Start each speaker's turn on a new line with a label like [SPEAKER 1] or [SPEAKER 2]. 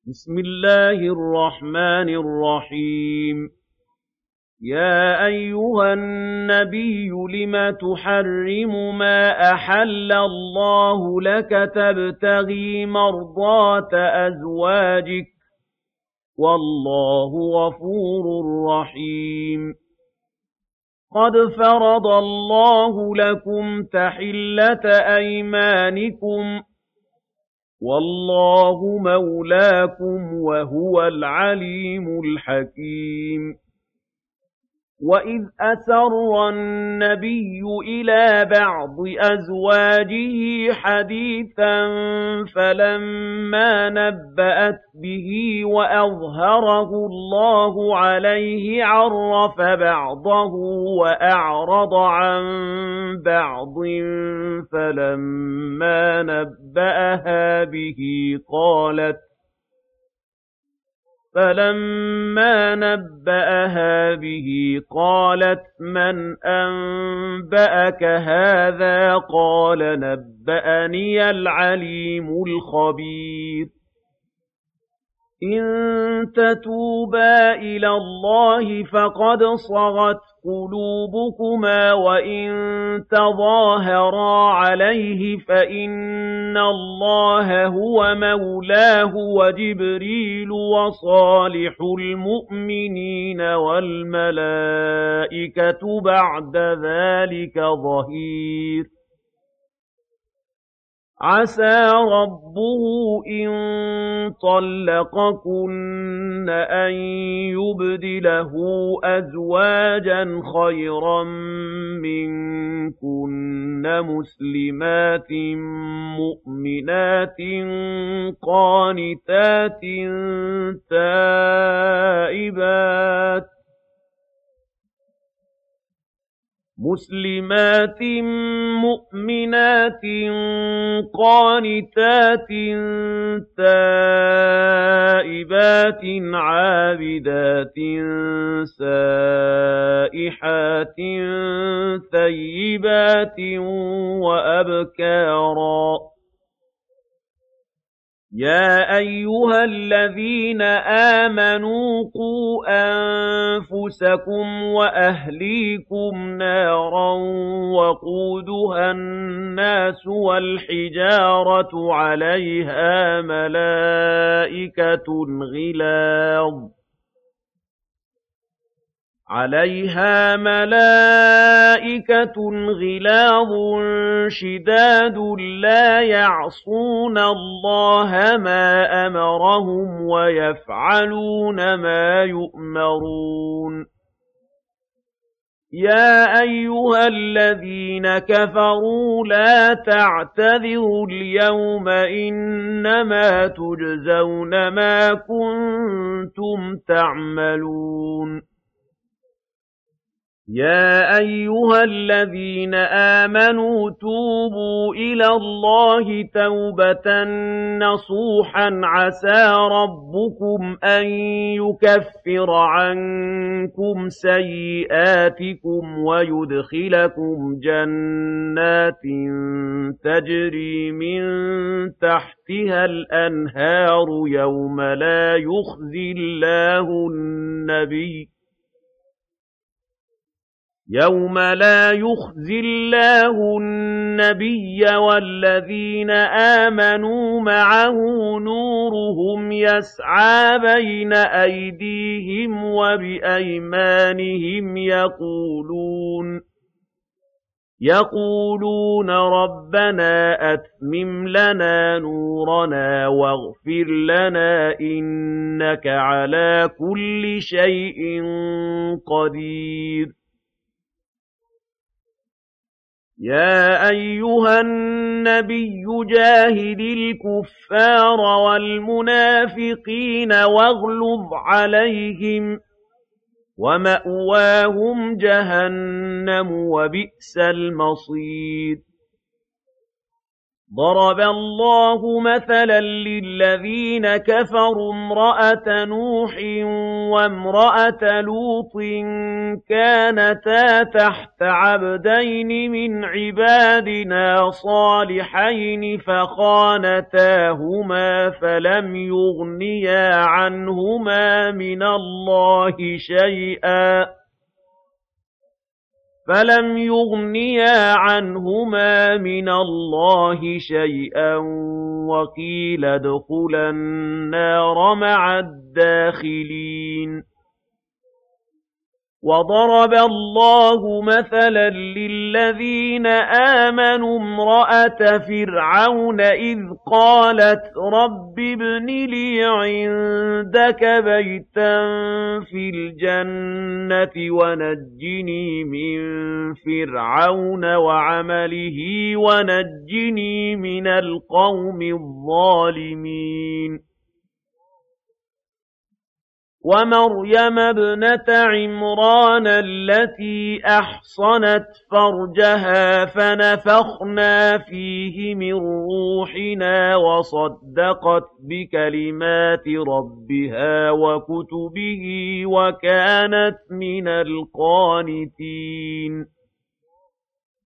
[SPEAKER 1] بسم الله الرحمن الرحيم يا أيها النبي لم تحرم ما أحل الله لك تبتغي مرضات أزواجك والله غفور رحيم قد فرض الله لكم تحلة أيمانكم والله مولاكم وهو العليم الحكيم وإذ أسر النبي إلى بعض أزواجه حديثا فلما نبأت به وأظهره الله عليه عرف بعضه وأعرض عن بعض فلما نبأها به قالت من أنبأك هذا قال نبأني العليم الخبير إن تتوبا إلى الله فقد صغت قلوبكما وإن تظاهرا عليه فإن الله هو مولاه وجبريل وصالح المؤمنين والملائكة بعد ذلك ظهير عسى ربه إن طلقكن أن يبدله أزواجا خيرا منكن مسلمات مؤمنات قانتات تائبات عابدات سائحات ثيبات وأبكارا يا أيها الذين آمنوا قوا أنفسكم وأهليكم نارا وقودها الناس والحجارة عليها ملائكة غلاظ شداد لا يعصون الله ما أمرهم ويفعلون ما يؤمرون يا أيها الذين كفروا لا تعتذروا اليوم إنما تجزون ما كنتم تعملون يا أيها الذين آمنوا توبوا إلى الله توبة نصوحا عسى ربكم أن يكفر عنكم سيئاتكم ويدخلكم جنات تجري من تحتها الأنهار يوم لا يخزي الله النبي والذين آمنوا معه نورهم يسعى بين أيديهم وبأيمانهم يقولون ربنا أتمم لنا نورنا واغفر لنا إنك على كل شيء قدير يا أيها النبي جاهد الكفار والمنافقين واغلظ عليهم ومأواهم جهنم وبئس المصير ضرب الله مثلا للذين كفروا امرأة نوح وامرأة لوط كانتا تحت عبدين من عبادنا صالحين فخانتاهما فلم يغنيا عنهما من الله شيئا وقيل ادخلا النار مع الداخلين وضرب الله مثلا للذين آمنوا امرأة فرعون إذ قالت رب ابن لي عندك بيتا في الجنة ونجني من فرعون وعمله ونجني من القوم الظالمين ومريم ابنة عمران التي أحصنت فرجها فنفخنا فيه من روحنا وصدقت بكلمات ربها وكتبه وكانت من القانتين